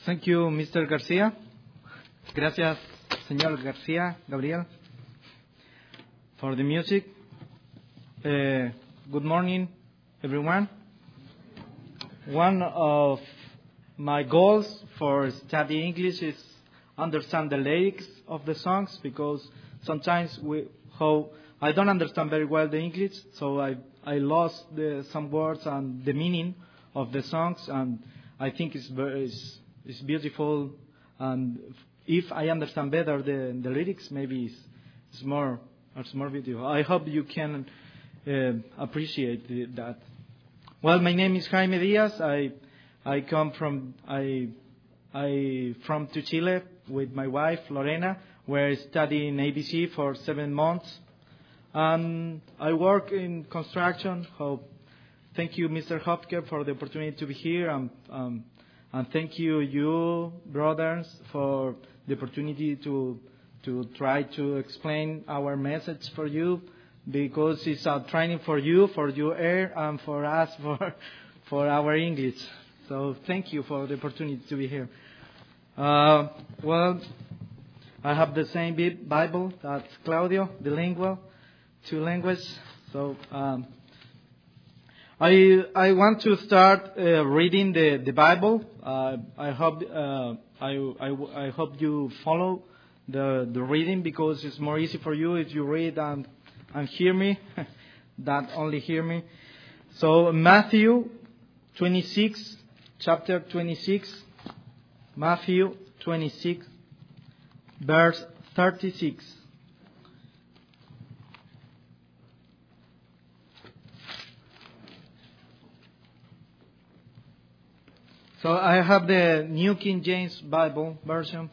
Thank you, Mr. Garcia. Gracias, señor Garcia, Gabriel, for the music. Good morning, everyone. One of my goals for studying English is understand the lyrics of the songs, because sometimes I don't understand very well the English, so I lost some words and the meaning of the songs, and I think it's beautiful, and if I understand better the lyrics, maybe it's more beautiful. I hope you can appreciate that. Well, my name is Jaime Diaz. I come from to Chile with my wife Lorena. We're studying ABC for 7 months, and I work in construction. Thank you, Mr. Hopker, for the opportunity to be here, and thank you brothers, for the opportunity to try to explain our message for you, because it's a training for you air, and for us for our English. So thank you for the opportunity to be here. Well, I have the same Bible as Claudio, bilingual, 2 languages. So I want to start reading the Bible. I hope you follow the reading, because it's more easy for you if you read and hear me, than only hear me. So Matthew 26, chapter 26, Matthew 26, verse 36. So I have the New King James Bible version.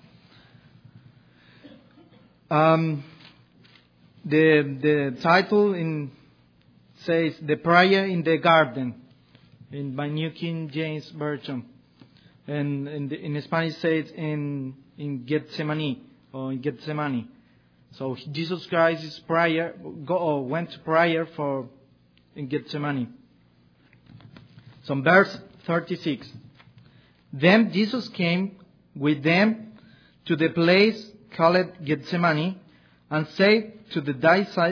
The title says "The Prayer in the Garden" in my New King James version, and in Spanish says in Gethsemane, or in Gethsemane. So Jesus Christ's prayer went to prayer in Gethsemane. So verse 36. Then Jesus came with them to the place called Gethsemane, and said to the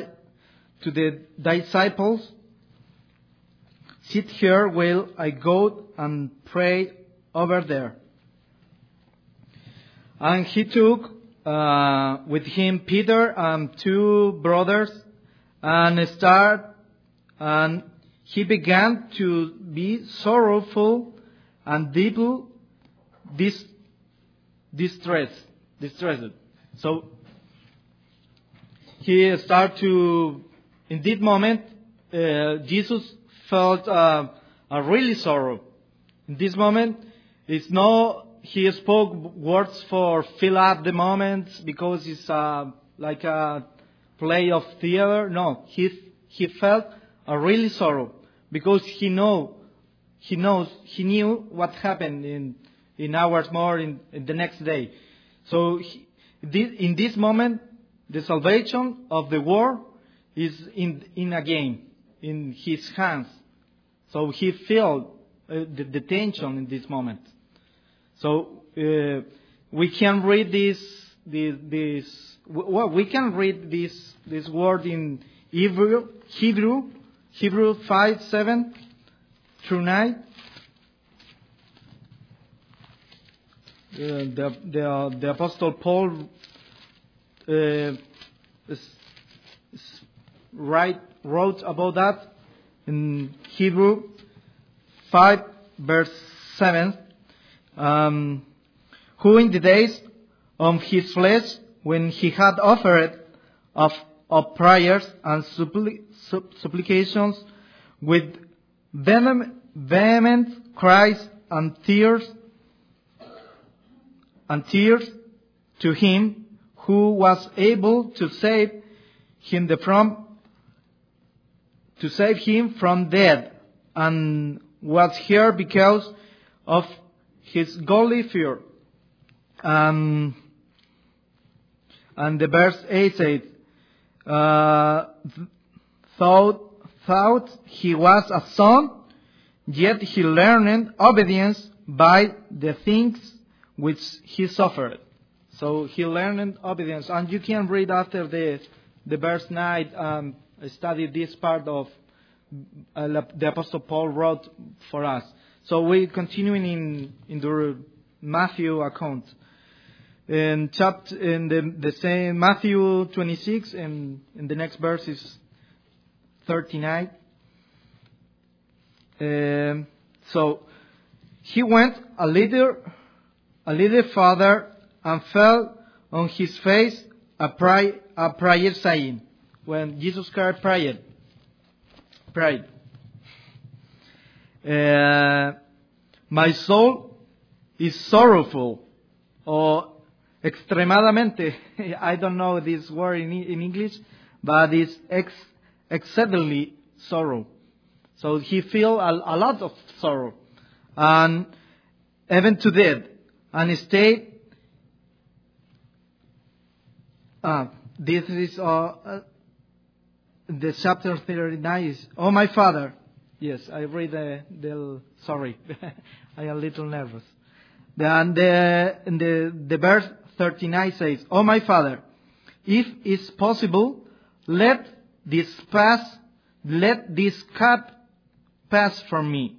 disciples, "Sit here while I go and pray over there." And he took with him Peter and 2 brothers, and he began to be sorrowful and deeply distressed. So he started to, in this moment, Jesus felt a really sorrow. In this moment, he spoke words for fill up the moments, because it's like a play of theater. No, he felt a really sorrow, because he knew what happened in hours more in the next day. So in this moment, the salvation of the world is in a game, in his hands. So he felt the tension in this moment. So we can read this word in Hebrew 5:7-9. The Apostle Paul wrote about that in Hebrew 5 verse 7. Who in the days of his flesh, when he had offered of prayers and supplications with vehement cries and tears to him who was able to save him from death, and was here because of his godly fear. And the verse 8 says, thought he was a son, yet he learned obedience by the things which he suffered. So he learned obedience. And you can read after the verse 9, study this part of the Apostle Paul wrote for us. So we're continuing in the Matthew account. In the same Matthew 26, and in the next verse is 39. So he went a little further and fell on his face a prayer saying, when Jesus Christ prayed, my soul is sorrowful, or extremadamente, I don't know this word in English, but it's exceedingly sorrow. So he feel a lot of sorrow, and even to death, and stayed. This is the chapter 39 is, oh my Father. Yes, I read sorry, I am a little nervous. And the verse 39 says, oh my Father, if it's possible, let this cup pass from me.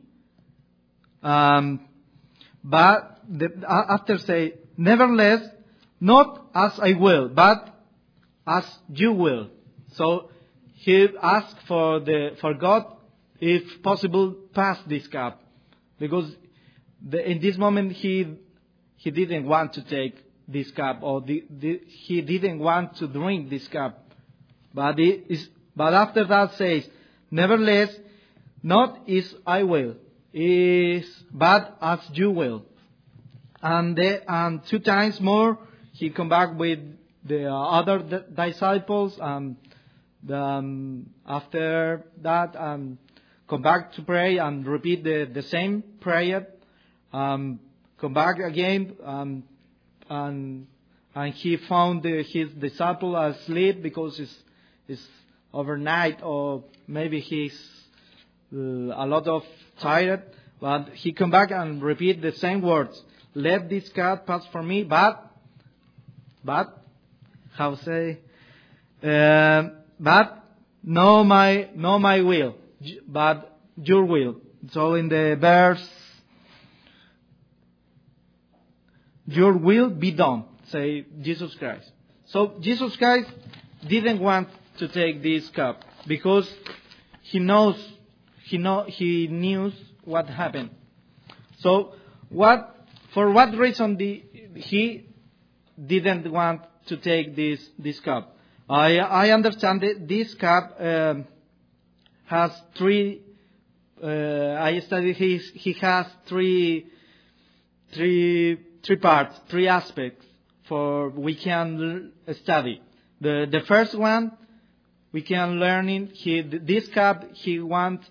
But after say, nevertheless, not as I will, but as you will. So he asked for God, if possible, pass this cup, because in this moment he didn't want to take this cup, or he didn't want to drink this cup. But after that says, nevertheless, not as I will, but as you will. And 2 times more he come back with the other disciples, after that come back to pray and repeat the same prayer. Come back again, and he found his disciple asleep because it's overnight, or maybe he's a lot of tired. But he come back and repeat the same words: "Let this cup pass from me, but how say? But no my will, but your will." So in the verse, your will be done, say Jesus Christ. So Jesus Christ didn't want to take this cup because he knew what happened. So for what reason he didn't want to take this cup? I understand that this cup has 3. I studied he has three parts, 3 aspects for we can study. The first one we can learn in this cup he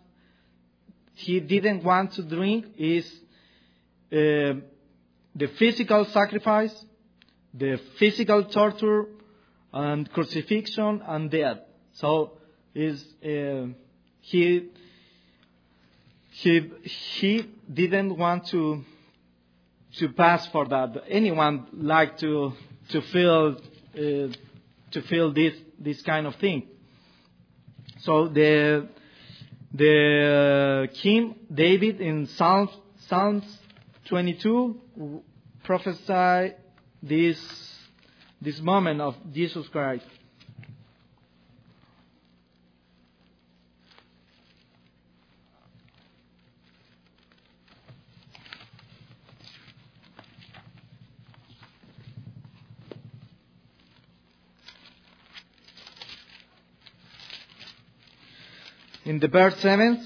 didn't want to drink is the physical sacrifice, the physical torture, and crucifixion and death. So he didn't want to pass for that. Anyone like to feel this kind of thing. So the King David in Psalms 22 prophesied this moment of Jesus Christ. In the verse 7.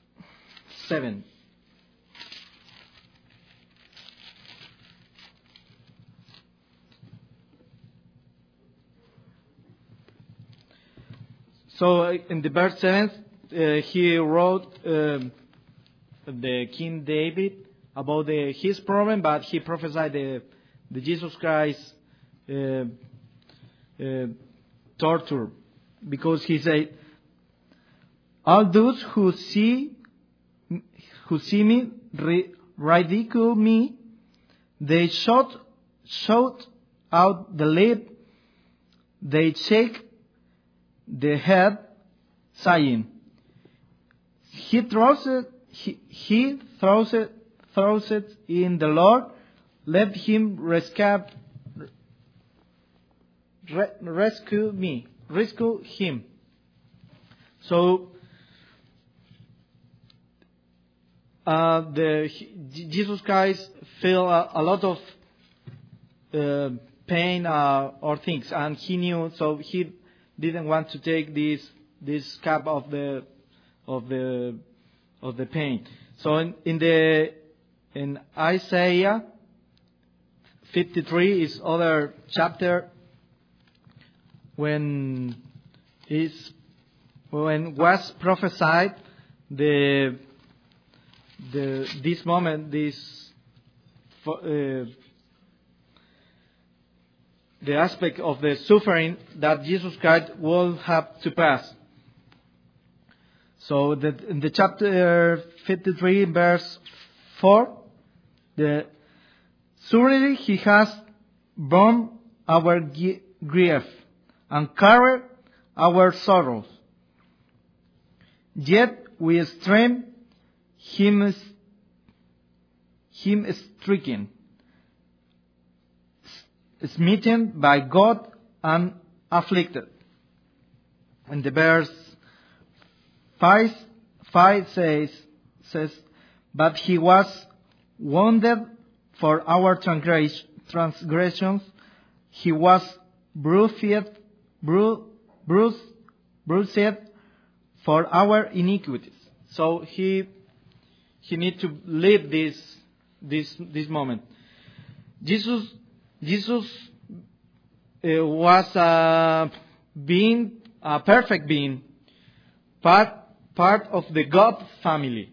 So in the verse 7, he wrote the King David about his problem, but he prophesied the Jesus Christ torture, because he said, all those who see me ridicule me, They shout out the lip, they shake the head, saying, He throws it in the Lord, let him rescue him. So, Jesus Christ felt a lot of pain or things, and he knew, so he didn't want to take this cup of the pain. So in Isaiah 53 is other chapter when was prophesied this moment, the aspect of the suffering that Jesus Christ will have to pass. So in the chapter 53, verse 4, surely he has borne our grief and carried our sorrows. Yet we esteem him stricken, smitten by God and afflicted. And the verse 5 says, but he was wounded for our transgressions, he was bruised for our iniquities. So he need to live this moment. Jesus was a perfect being, part of the God family.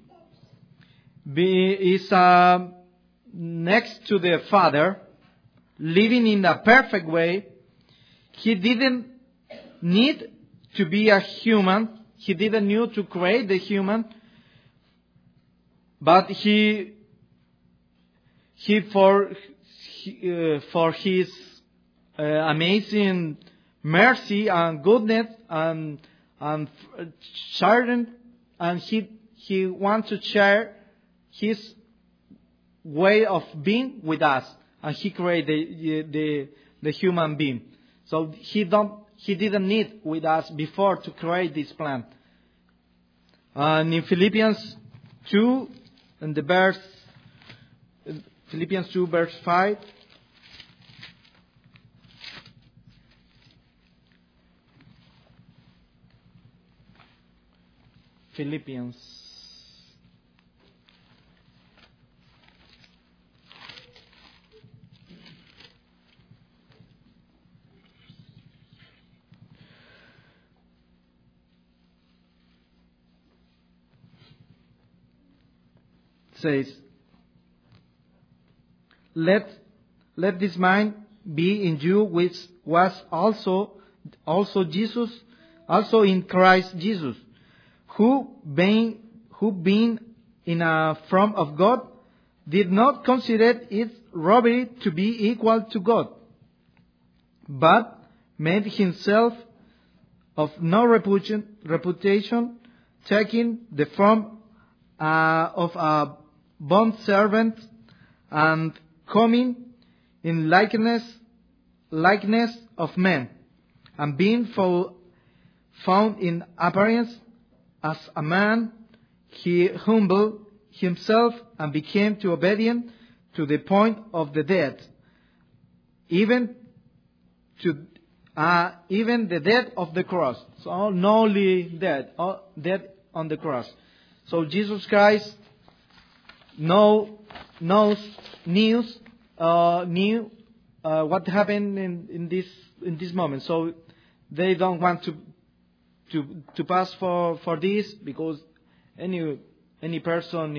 Is next to the Father, living in a perfect way. He didn't need to be a human. He didn't need to create the human. But he for his amazing mercy and goodness and sharing, and he wants to share his way of being with us, and he created the human being. So he didn't need with us before to create this plan. And in Philippians 2, in the Philippians 2 verse 5. Philippians says, let this mind be in you, which was also in Christ Jesus, who being in a form of God, did not consider it robbery to be equal to God, but made himself of no reputation, taking the form of a bondservant, and coming in likeness of men, and being found in appearance as a man, he humbled himself and became obedient to the point of the death, even the death of the cross. So not only death on the cross. So Jesus Christ knew what happened in this moment. So they don't want to pass for this, because any person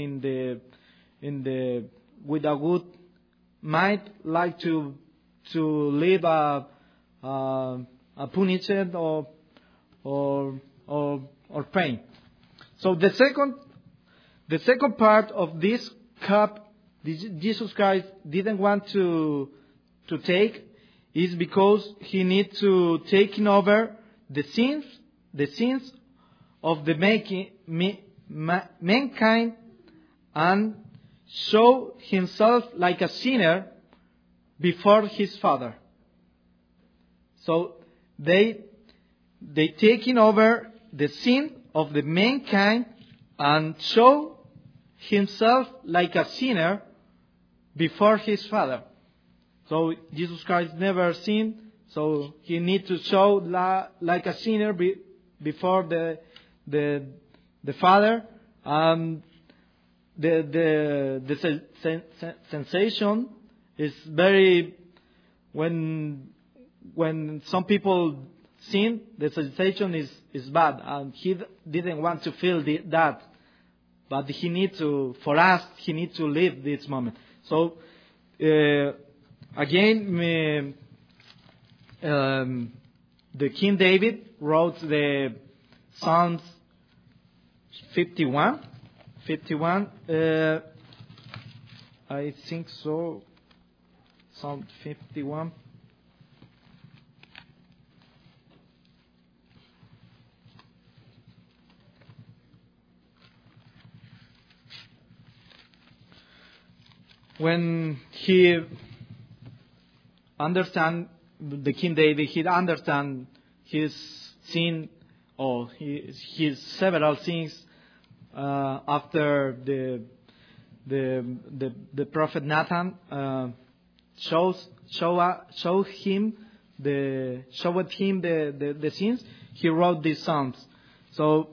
with a good mind like to live a punishment or pain. So the second part of this cup Jesus Christ didn't want to take is because he needs to take over the sins of the mankind and show himself like a sinner before his Father. So they taking over the sin of the mankind and show himself like a sinner before his Father. So Jesus Christ never sinned, so he needs to show like a sinner before the Father. The sensation is very when some people sin, the sensation is bad, and he didn't want to feel that, but he needs to live this moment. So again, the King David wrote the Psalms 51. I think so. Psalm 51. When he understand the King David, he understand his sin or his several sins after the prophet Nathan showed him the sins. He wrote these psalms. So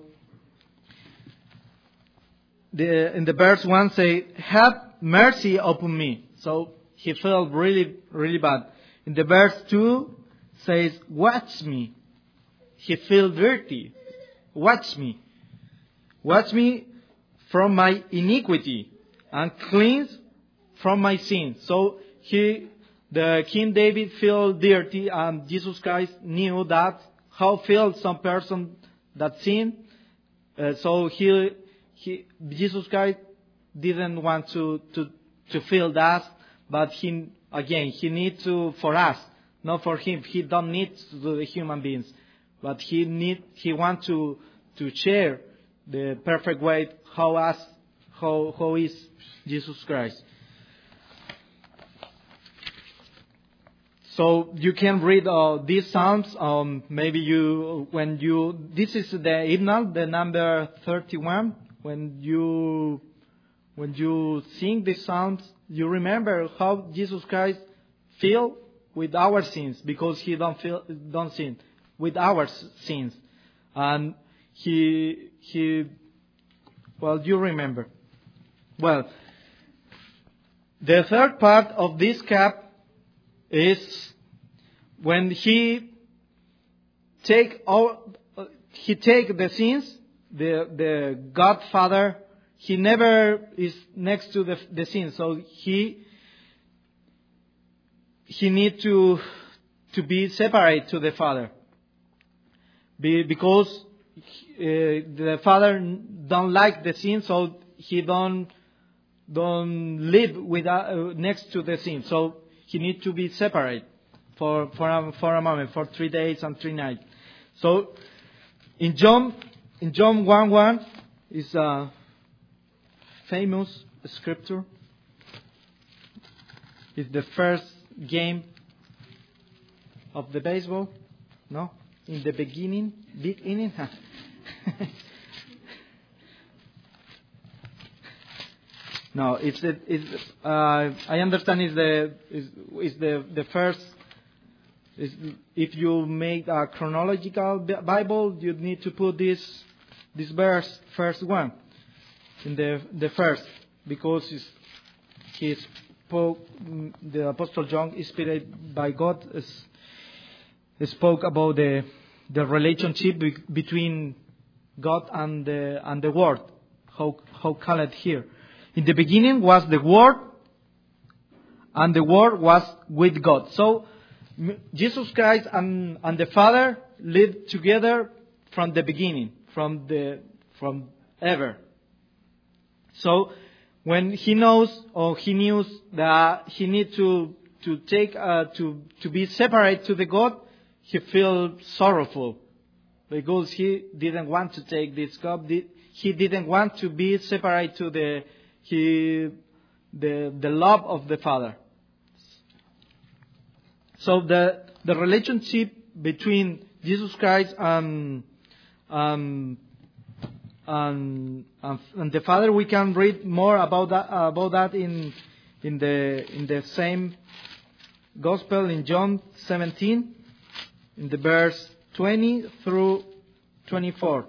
in the verse 1 say, "Have mercy upon me." So he felt really, really bad. In the verse 2 says, "Watch me." He felt dirty. Watch me. Watch me from my iniquity and cleanse from my sin. So the King David felt dirty, and Jesus Christ knew that how feel some person that sin. So Jesus Christ didn't want to feel that, but he needs to for us, not for him. He don't need to do the human beings, but he wants to share the perfect way how is Jesus Christ. So you can read these psalms. Maybe this is the hymnal, the number 31. When you sing these psalms, you remember how Jesus Christ feel with our sins, because he don't sin with our sins, and you remember. Well, the third part of this cap is when he take the sins, the Godfather, he never is next to the sin, so he need to be separate to the Father, because the Father don't like the sin, so he don't live next to the sin. So he needs to be separate for a moment, for 3 days and 3 nights. So in John 1:1 is a famous scripture. It's the first game of the baseball. No, in the beginning. No, I understand is the first. If you make a chronological Bible, you need to put this verse first one in the first, because he spoke. The Apostle John, inspired by God, spoke about the relationship between God and the Word. How call it here? In the beginning was the Word, and the Word was with God. So Jesus Christ and the Father lived together from the beginning, from ever. So when he knows or he knew that he need to take to be separate to the God, he feels sorrowful because he didn't want to take this cup. He didn't want to be separate to the love of the Father. So the relationship between Jesus Christ and the Father, we can read more about that in the same Gospel in John 17, in the verse 20 through 24.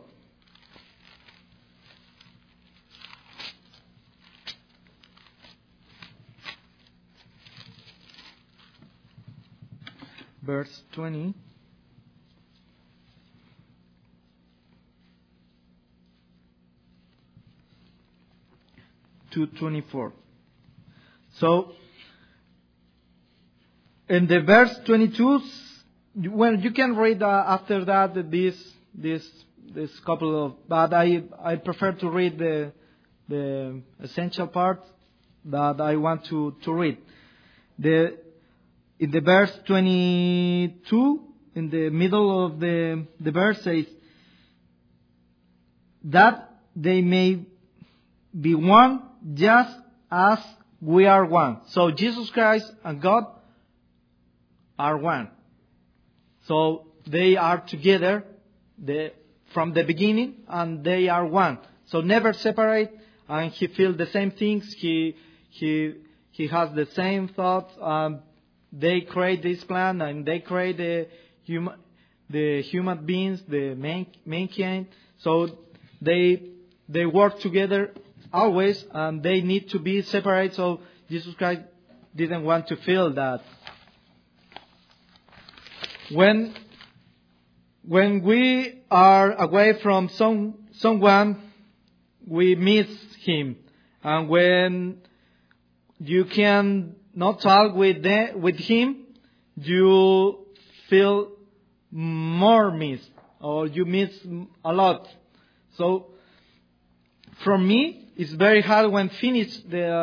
Verse 20 to 24. So, in the verse 22, well, you can read after that this couple of, but I prefer to read the essential part that I want to read. In the verse 22, in the middle of the verse says, that they may be one just as we are one. So Jesus Christ and God are one. So they are together from the beginning, and they are one. So never separate, and he feels the same things. He has the same thoughts. They create this plan, and they create the human beings, the mankind. So they work together always, and they need to be separate. So Jesus Christ didn't want to feel that. When we are away from someone, we miss him, and when you can not talk with him, you feel more miss, or you miss a lot. So, for me, it's very hard when finish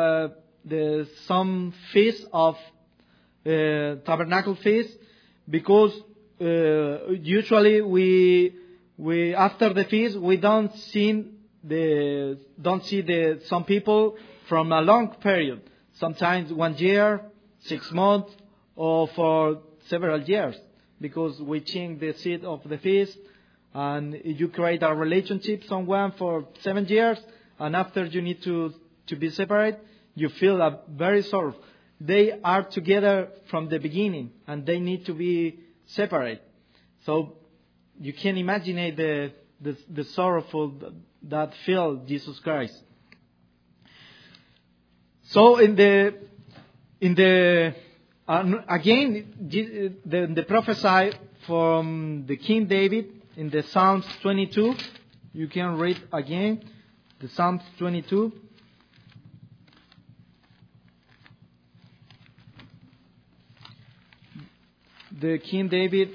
some feast of tabernacle feast, because usually we after the feast we don't see some people from a long period. Sometimes 1 year, 6 months, or for several years, because we change the seat of the feast, and you create a relationship someone for 7 years, and after you need to be separate, you feel very sorrow. They are together from the beginning, and they need to be separate. So you can imagine the sorrowful that feel Jesus Christ. So in the prophesy from the King David in the Psalms 22, you can read again the Psalms 22. The King David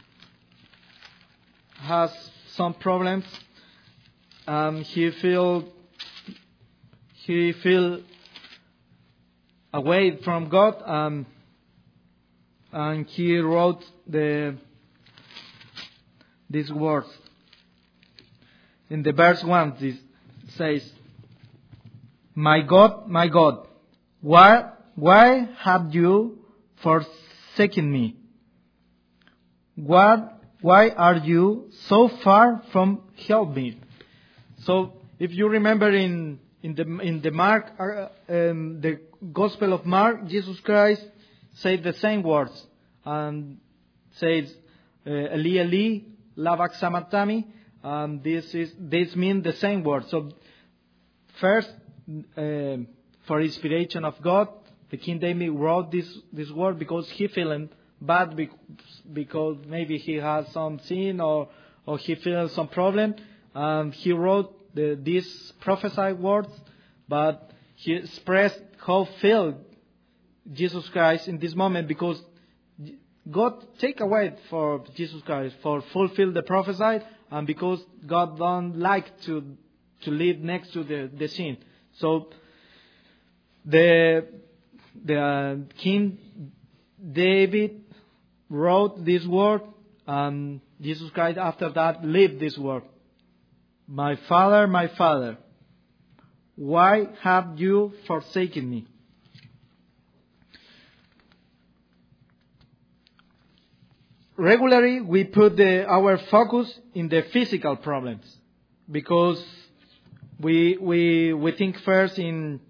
has some problems. He feel away from God, and he wrote these words. In the verse 1, it says, my God, why have you forsaken me? Why are you so far from help me? So, if you remember in the Mark, the Gospel of Mark, Jesus Christ said the same words, and says, Eli, Eli, lama sabachthani. This means the same words. So, first, for inspiration of God, the King David wrote this word because he feeling bad, because maybe he has some sin or he feels some problem. He wrote these prophesied words, but he expressed how feel Jesus Christ in this moment, because God take away for Jesus Christ for fulfill the prophesied, and because God don't like to live next to the sin. So the King David wrote this word, and Jesus Christ after that lived this word. My Father, why have you forsaken me? Regularly, we put our focus in the physical problems because we think first in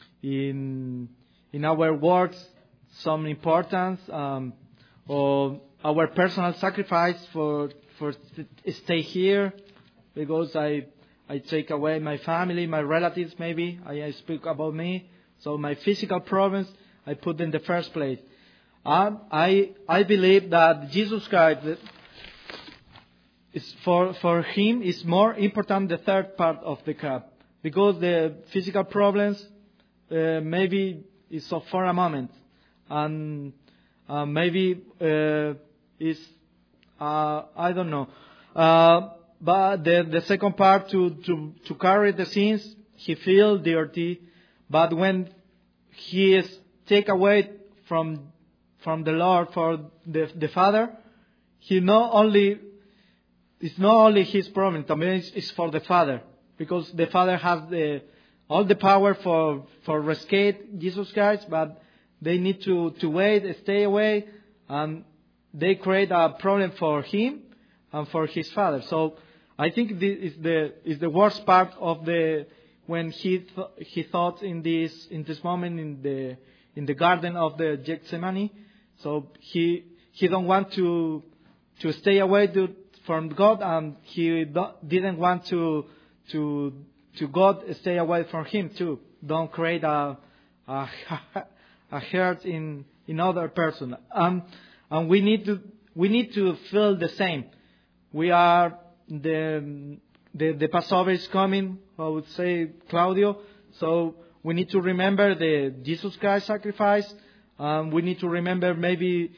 our works some importance or our personal sacrifice for stay here because I take away my family, my relatives maybe. I speak about me. So my physical problems I put in the first place. I believe that Jesus Christ is for him is more important the third part of the cup because the physical problems maybe is for a moment and maybe is I don't know but the second part to carry the sins he feels dirty, but when he is take away from the Lord for the Father, it's not only his problem, it's for the Father, because the Father has all the power for rescue Jesus Christ, but they need to wait, stay away, and they create a problem for him and for his Father. So I think this is the worst part of when he thought in this moment in the garden of the Gethsemane. So he don't want to stay away from God, and he didn't want to God stay away from him too. Don't create a hurt in other person. And we need to feel the same. We are the Passover is coming. I would say Claudio. So we need to remember the Jesus Christ sacrifice. We need to remember maybe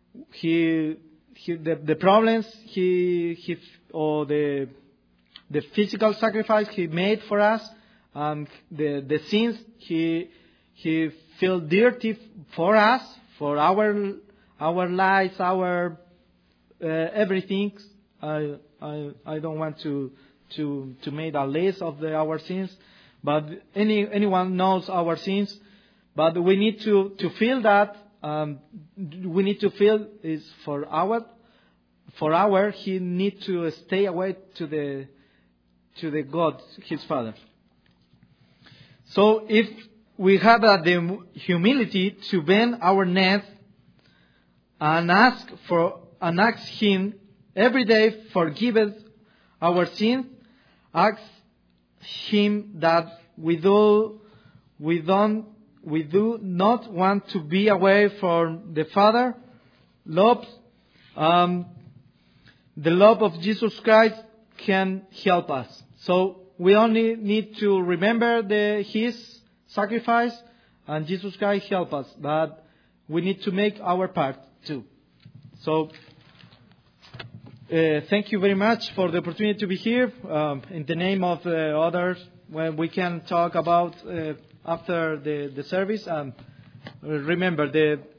the problems or the physical sacrifice he made for us, the sins he feel dirty for us, for our lives, our everything. I don't want to make a list of our sins, but anyone knows our sins. But we need to feel that we need to feel is for our he need to stay away to the God his Father. So if we have the humility to bend our neck and ask him every day forgive us our sins, ask him that we do not want to be away from the Father. The love of Jesus Christ can help us. So we only need to remember his sacrifice, and Jesus Christ help us. But we need to make our part too. So thank you very much for the opportunity to be here. In the name of others, when we can talk about after the service. Remember,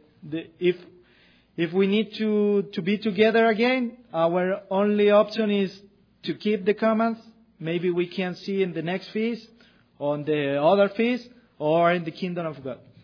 if we need to be together again, our only option is to keep the commands. Maybe we can see in the next feast, on the other feast, or in the kingdom of God.